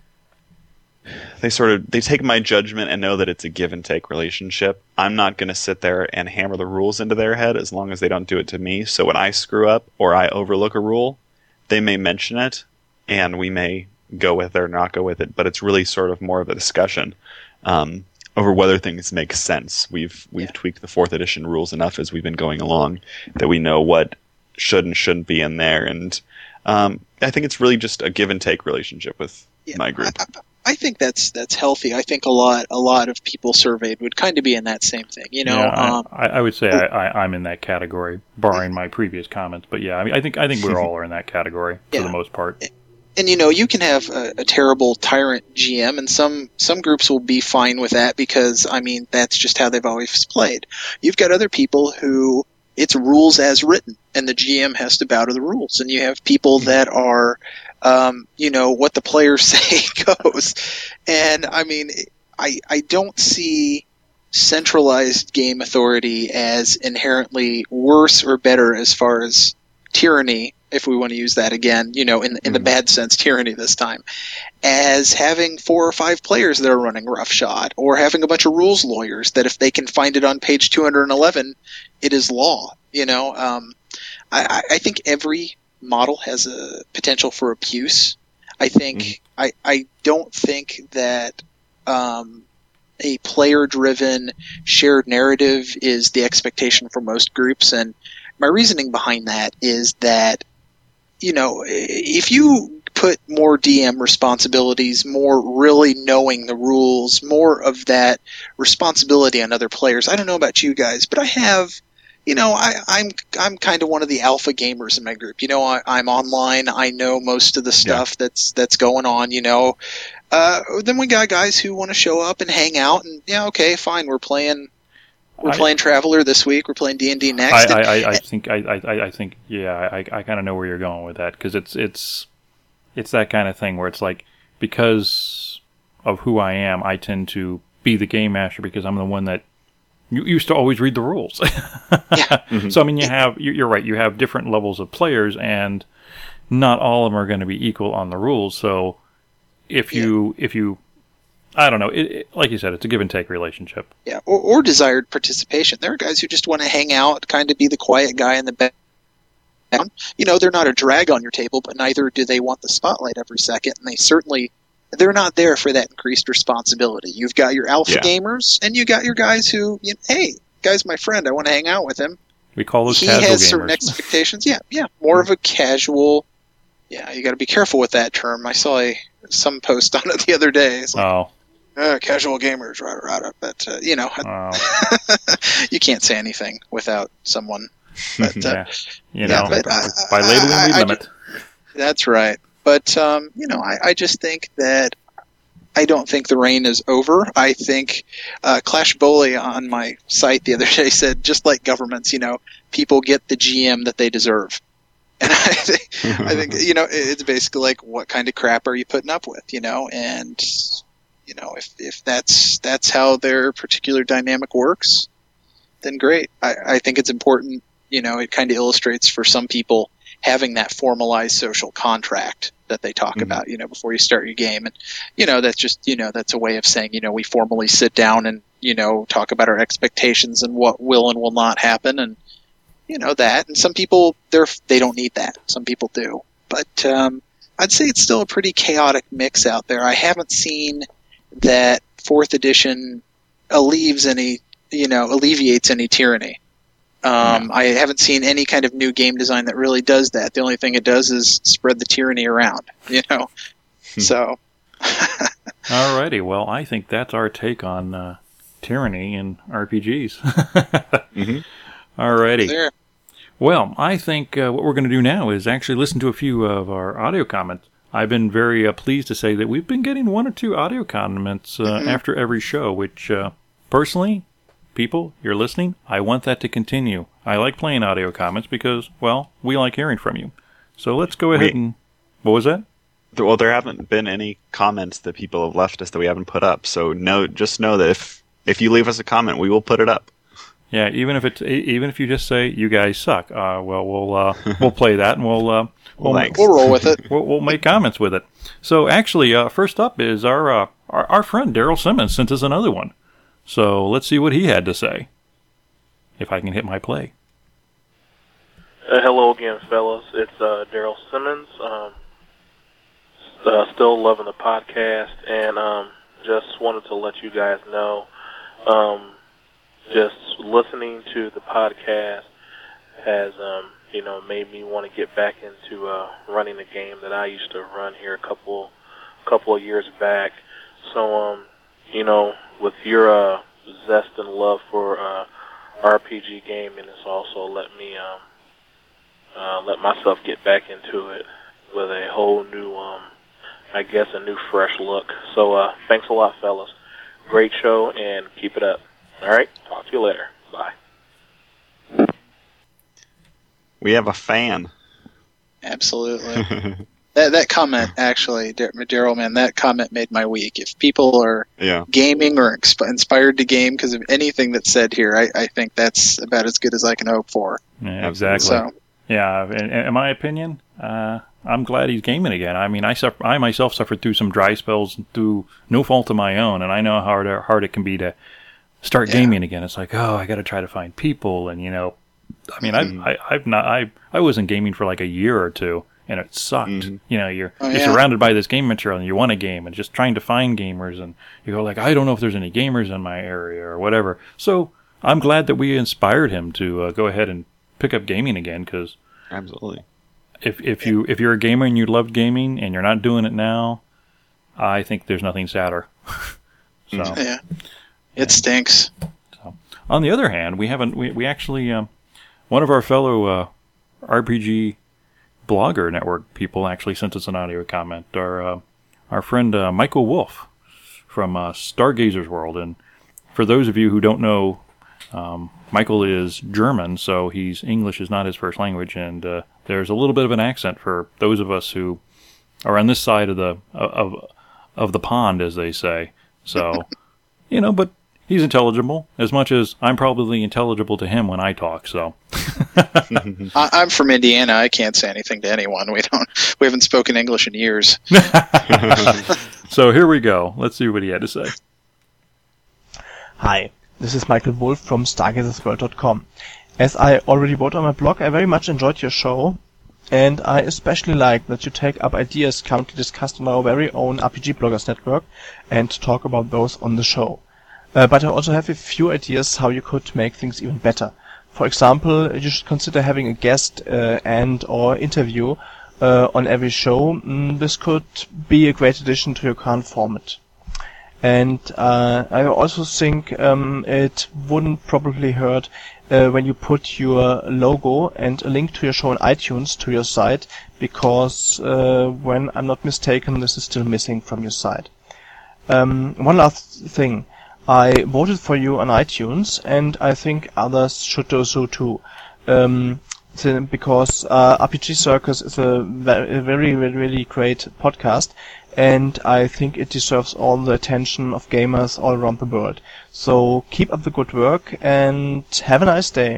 They sort of they take my judgment and know that it's a give and take relationship. I'm not going to sit there and hammer the rules into their head as long as they don't do it to me. So when I screw up or I overlook a rule, they may mention it, and we may go with it or not go with it. But it's really sort of more of a discussion um, over whether things make sense. We've we've Yeah. tweaked the fourth edition rules enough as we've been going along that we know what should and shouldn't be in there, and um, I think it's really just a give and take relationship with Yeah, my group. I, I think that's that's healthy. I think a lot a lot of people surveyed would kind of be in that same thing. You know, yeah, I, um, I, I would say I, I, I'm in that category, barring my previous comments. But yeah, I mean, I think I think we all are in that category for Yeah. the most part. and you know, you can have a, a terrible tyrant G M, and some some groups will be fine with that because I mean that's just how they've always played. You've got other people who it's rules as written, and the G M has to bow to the rules, and you have people that are, um, you know, what the players say goes, and I mean, I I don't see centralized game authority as inherently worse or better as far as tyranny, if we want to use that again, you know, in in the bad sense, tyranny this time, as having four or five players that are running roughshod, or having a bunch of rules lawyers that if they can find it on page two hundred eleven, it is law. You know, um, I, I think every model has a potential for abuse. I think mm-hmm. I I don't think that um, a player-driven shared narrative is the expectation for most groups, and my reasoning behind that is that, you know, if you put more D M responsibilities, more really knowing the rules, more of that responsibility on other players. I don't know about you guys, but I have, you know, I, I'm I'm kind of one of the alpha gamers in my group. You know, I, I'm online. I know most of the stuff yeah. that's that's going on. You know, uh, then we got guys who want to show up and hang out, and yeah, okay, fine, we're playing. We're I, playing Traveler this week. We're playing D and D next. I, I, I, I think I, I, I think yeah, I, I kind of know where you're going with that because it's it's it's that kind of thing where it's like because of who I am, I tend to be the game master because I'm the one that you used to always read the rules. yeah. Mm-hmm. So I mean, you have you're right. You have different levels of players, and not all of them are going to be equal on the rules. So if you yeah. if you I don't know. It, it, like you said, it's a give and take relationship. Yeah, or, or desired participation. There are guys who just want to hang out, kind of be the quiet guy in the background. You know, they're not a drag on your table, but neither do they want the spotlight every second. And they certainly, they're not there for that increased responsibility. You've got your alpha yeah. gamers, and you got your guys who, you know, hey, guy's my friend. I want to hang out with him. We call those he casual gamers. He has certain expectations. Yeah, yeah, more mm-hmm. of a casual. Yeah, you got to be careful with that term. I saw a some post on it the other day. It's like, oh. Uh, casual gamers, rada rada, but uh, you know, wow. you can't say anything without someone. But, uh, yeah, you know, yeah, but, by, uh, by labeling I, we I, limit. I, that's right. But um, you know, I, I just think that I don't think the reign is over. I think uh, Clash Bully on my site the other day said, just like governments, you know, people get the G M that they deserve. And I think, I think you know, it's basically like, what kind of crap are you putting up with, you know, and. You know, if if that's that's how their particular dynamic works, then great. I, I think it's important. You know, it kind of illustrates for some people having that formalized social contract that they talk mm-hmm. about. You know, before you start your game, and you know that's just you know that's a way of saying you know we formally sit down and you know talk about our expectations and what will and will not happen, and you know that. And some people they're they don't need that. Some people do, but um, I'd say it's still a pretty chaotic mix out there. I haven't seen that fourth edition alleviates any, you know, alleviates any tyranny. Um, yeah. I haven't seen any kind of new game design that really does that. The only thing it does is spread the tyranny around, you know. So. Alrighty, well, I think that's our take on uh, tyranny in R P Gs. mm-hmm. Alrighty. There. Well, I think uh, what we're going to do now is actually listen to a few of our audio comments. I've been very uh, pleased to say that we've been getting one or two audio comments uh, mm-hmm. after every show, which, uh, personally, people, you're listening, I want that to continue. I like playing audio comments because, well, we like hearing from you. So let's go ahead Wait. and... What was that? Well, there haven't been any comments that people have left us that we haven't put up. So no, just know that if, if you leave us a comment, we will put it up. Yeah, even if it's even if you just say you guys suck, uh, well, we'll uh, we'll play that and we'll uh, we'll, we'll roll with it. We'll, we'll make comments with it. So actually, uh, first up is our uh, our, our friend Daryl Simmons sent us another one. So let's see what he had to say. If I can hit my play. Uh, hello again, fellas. It's uh, Daryl Simmons. Um, uh, still loving the podcast, and um, just wanted to let you guys know. Um, Just listening to the podcast has, um, you know, made me want to get back into uh, running a game that I used to run here a couple, couple of years back. So, um, you know, with your uh, zest and love for uh, R P G gaming, it's also let me um, uh, let myself get back into it with a whole new, um, I guess, a new fresh look. So, uh, thanks a lot, fellas. Great show, and keep it up. All right, talk to you later. Bye. We have a fan. Absolutely. that that comment, actually, Daryl, man, that comment made my week. If people are Yeah. gaming or exp- inspired to game because of anything that's said here, I, I think that's about as good as I can hope for. Yeah, exactly. So, Yeah, in, in my opinion, uh, I'm glad he's gaming again. I mean, I suffer, I myself suffered through some dry spells through no fault of my own, and I know how hard, hard it can be to start Yeah. gaming again. It's like, oh, I got to try to find people, and you know, I mean, Mhm. I've, I, I've not, I, I wasn't gaming for like a year or two, and it sucked. Mhm. You know, you're Oh, you're yeah. surrounded by this game material, and you want a game, and just trying to find gamers, and you go like, I don't know if there's any gamers in my area or whatever. So I'm glad that we inspired him to uh, go ahead and pick up gaming again, because Absolutely. if if you if you're a gamer and you loved gaming and you're not doing it now, I think there's nothing sadder. So yeah. It stinks. on the other hand, we haven't we we actually um, one of our fellow uh, R P G blogger network people actually sent us an audio comment. Our uh, our friend uh, Michael Wolf from uh, Stargazer's World, and for those of you who don't know, um, Michael is German, so he's English is not his first language, and uh, there's a little bit of an accent for those of us who are on this side of the of of the pond, as they say. So, you know, but he's intelligible as much as I'm probably intelligible to him when I talk. So, I, I'm from Indiana. I can't say anything to anyone. We don't. We haven't spoken English in years. so here we go. Let's see what he had to say. Hi, this is Michael Wolf from Stargazers World dot com. As I already wrote on my blog, I very much enjoyed your show, and I especially like that you take up ideas currently discussed on our very own R P G Bloggers network and talk about those on the show. Uh, but I also have a few ideas how you could make things even better. For example, you should consider having a guest uh, and or interview uh, on every show. Mm, this could be a great addition to your current format. And uh, I also think um, it wouldn't probably hurt uh, when you put your logo and a link to your show on iTunes to your site, because uh, when I'm not mistaken, this is still missing from your site. Um, one last thing. I voted for you on iTunes, and I think others should do so too. Um, so- because uh, R P G Circus is a very, very, really great podcast, and I think it deserves all the attention of gamers all around the world. So keep up the good work, and have a nice day.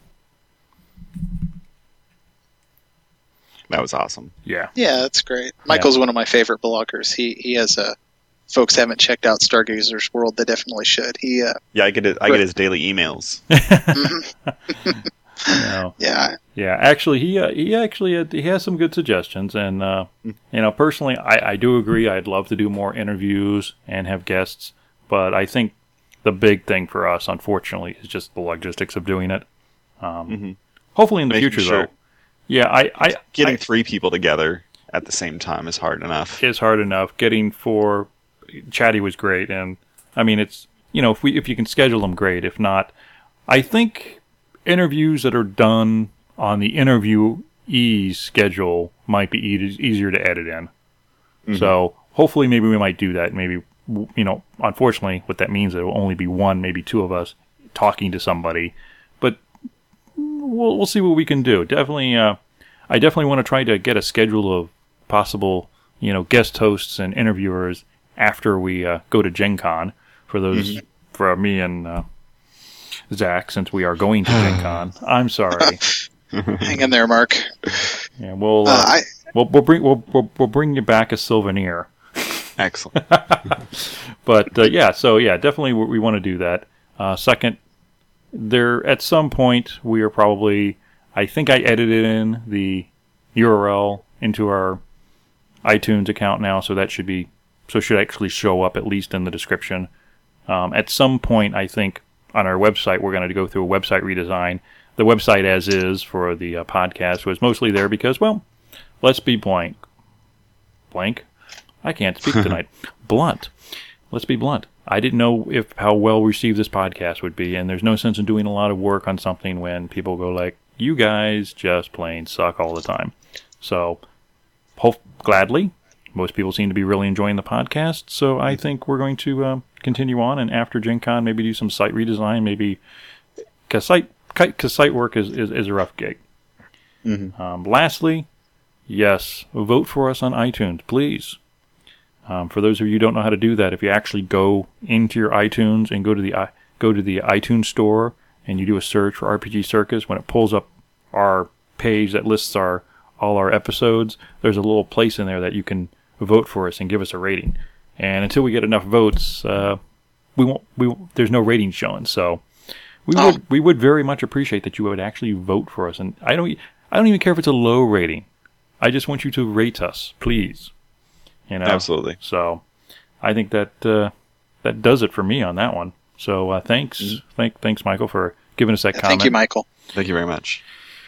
That was awesome. Yeah. Yeah, that's great. Michael's one of my favorite bloggers. He he has a. Folks haven't checked out Stargazer's World. They definitely should. He. Uh, Yeah, I get it. I get his daily emails. mhm. No. Yeah. Yeah, actually, he uh, he actually had, he has some good suggestions, and uh, you know, personally, I, I do agree. I'd love to do more interviews and have guests, but I think the big thing for us, unfortunately, is just the logistics of doing it. Um, Mhm. Hopefully, in the Making future, sure. though, yeah, I, I Getting I, three people together at the same time is hard enough. is hard enough. Getting for Chatty was great, and I mean, it's you know, if we if you can schedule them, great. If not, I think interviews that are done on the interviewee's schedule might be e- easier to edit in. Mhm. So hopefully, maybe we might do that. Maybe you know, unfortunately, what that means is it will only be one, maybe two of us talking to somebody, but we'll we'll see what we can do. Definitely, uh, I definitely want to try to get a schedule of possible you know guest hosts and interviewers after we uh, go to Gen Con for those for me and uh, Zach, since we are going to Gen Con. I'm sorry. Hang in there, Mark. Yeah, we'll, Uh, uh, I. we'll we'll bring we'll, we'll we'll bring you back a souvenir. Excellent. But uh, yeah, so yeah, definitely we, we want to do that. Uh, second, there at some point we are probably. I think I edited in the U R L into our iTunes account now, so that should be so should actually show up at least in the description. Um, at some point, I think on our website we're going to go through a website redesign. The website as is for the uh, podcast was mostly there because, well, let's be blank. Blank? I can't speak tonight. Blunt. let's be blunt. I didn't know if how well received this podcast would be, and there's no sense in doing a lot of work on something when people go like, you guys just plain suck all the time. So, hope, gladly, most people seem to be really enjoying the podcast, so I think we're going to um, continue on, and after Gen Con, maybe do some site redesign, maybe, because site, cause site work is, is, is a rough gig. Mm-hmm. Um, lastly, yes, vote for us on iTunes, please. Um, for those of you who don't know how to do that, if you actually go into your iTunes and go to the go to the iTunes store and you do a search for R P G Circus, when it pulls up our page that lists our all our episodes, there's a little place in there that you can vote for us and give us a rating. And until we get enough votes, uh, we won't. We there's no rating showing. So we oh. would we would very much appreciate that you would actually vote for us. And I don't I don't even care if it's a low rating. I just want you to rate us, please. You know? Absolutely. So, I think that uh, that does it for me on that one. So, uh, thanks, mm-hmm. thank, thanks, Michael, for giving us that yeah, comment. Thank you, Michael. Thank you very much.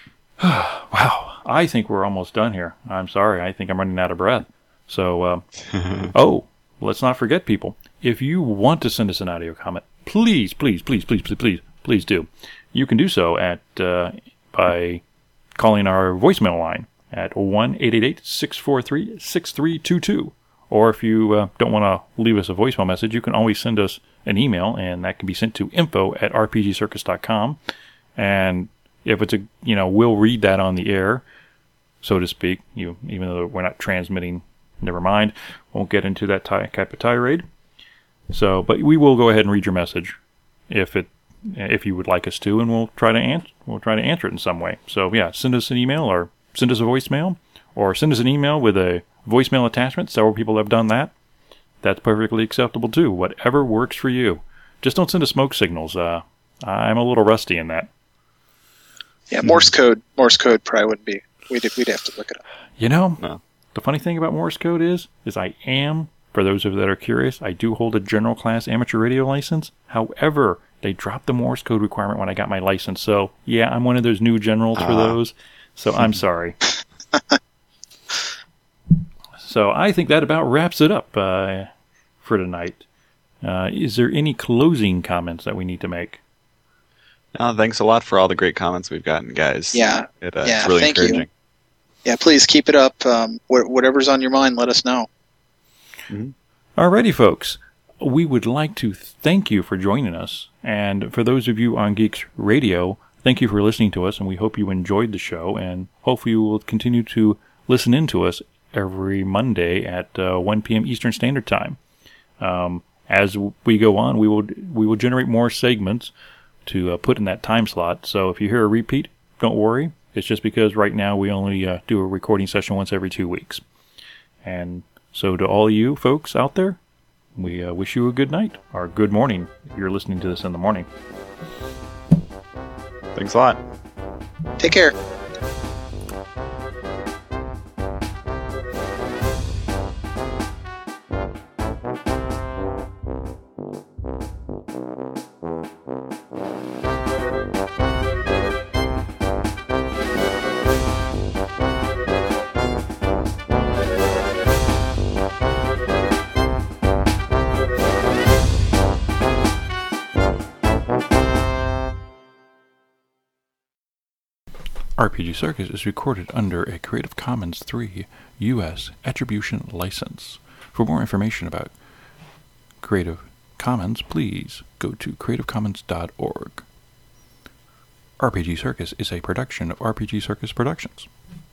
Wow, I think we're almost done here. I'm sorry, I think I'm running out of breath. So, uh, oh, let's not forget, people. If you want to send us an audio comment, please, please, please, please, please, please, please do. You can do so at uh, by calling our voicemail line at one eight eight eight, six four three, six three two two. Or if you uh, don't want to leave us a voicemail message, you can always send us an email, and that can be sent to info at r p g circus dot com. And if it's a, you know, we'll read that on the air, so to speak. You, even though we're not transmitting, never mind. Won't get into that type of tirade. So, but we will go ahead and read your message if it, if you would like us to, and we'll try to answer. We'll try to answer it in some way. So yeah, send us an email or send us a voicemail, or send us an email with a voicemail attachment. Several people have done that. That's perfectly acceptable too. Whatever works for you. Just don't send us smoke signals. Uh, I'm a little rusty in that. Yeah, Morse code. Morse code probably wouldn't be. We'd we'd have to look it up. You know, no. The funny thing about Morse code is, is I am, for those of you that are curious, I do hold a general class amateur radio license. However, they dropped the Morse code requirement when I got my license. So yeah, I'm one of those new generals uh. for those. So I'm sorry. So I think that about wraps it up uh, for tonight. Uh, is there any closing comments that we need to make? No, thanks a lot for all the great comments we've gotten, guys. Yeah, it, uh, yeah it's really thank encouraging. You. Yeah, please keep it up. Um, wh- whatever's on your mind, let us know. Mm-hmm. Alrighty, folks. We would like to thank you for joining us. And for those of you on Geeks Radio, thank you for listening to us, and we hope you enjoyed the show, and hopefully you will continue to listen in to us every Monday at uh, one p.m. Eastern Standard Time. Um, as we go on, we will we will generate more segments to uh, put in that time slot. So if you hear a repeat, don't worry. It's just because right now we only uh, do a recording session once every two weeks. And so to all you folks out there, we uh, wish you a good night, or good morning if you're listening to this in the morning. Thanks a lot. Take care. R P G Circus is recorded under a Creative Commons three U S Attribution License. For more information about Creative Commons, please go to creative commons dot org. R P G Circus is a production of R P G Circus Productions.